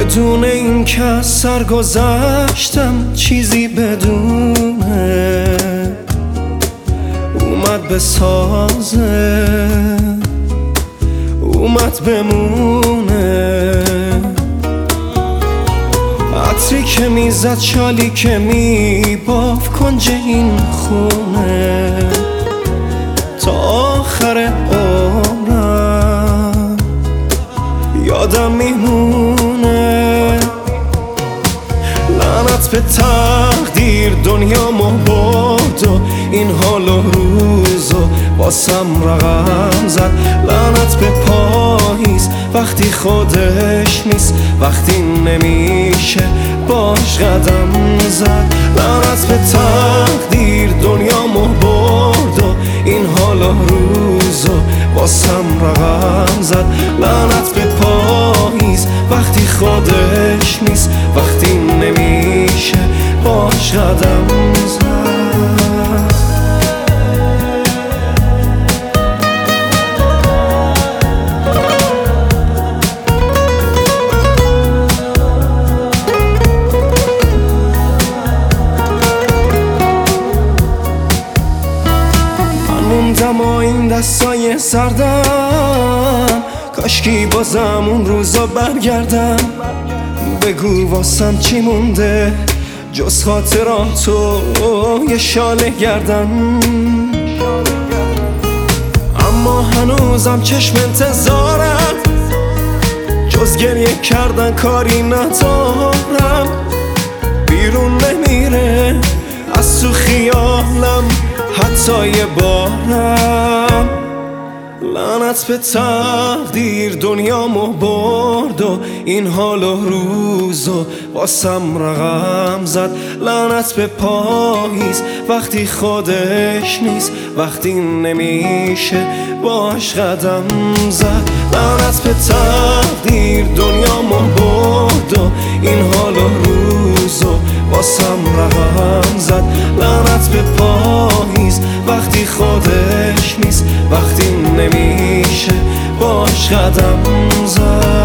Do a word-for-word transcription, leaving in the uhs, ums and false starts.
بدون این که از سر گذشتم چیزی بدونه اومد بسازه، اومد بمونه. عطری که میزد، شالی که میباف کنج این خونه، تا آخر عمرم یادم میمونه. لعنت به تقدیر دنیامو برد و این حال و روزو واسم رقم زد. لعنت به پاییز وقتی خودش نیست، وقتی نمیشه باش قدم زد. لعنت به تقدیر دنیامو برد و این حال و روزو واسم رقم زد. لعنت به پاییز وقتی خودش نیست، وقتی نمیشه باش قدم زد. موندم و این دستای سردم، کاشکی بازم اون روزا برگردم. بگو واسم چی مونده جز خاطرات و یه شاله گردن. اما هنوزم چشم انتظارم، جز گریه کردن کاری ندارم. بیرون نمیره از تو خیالم حتی یه بارم. لعنت به تقدیر دنیامو برد و این حال و روزو واسم رقم زد. لعنت به پاییز وقتی خودش نیست، وقتی نمیشه باش قدم زد. لعنت به تقدیر دنیامو برد و این حال و روزو واسم رقم زد. لعنت به پاییز وقتی خودش نیست، وقتی نمیشه باش قدم زد.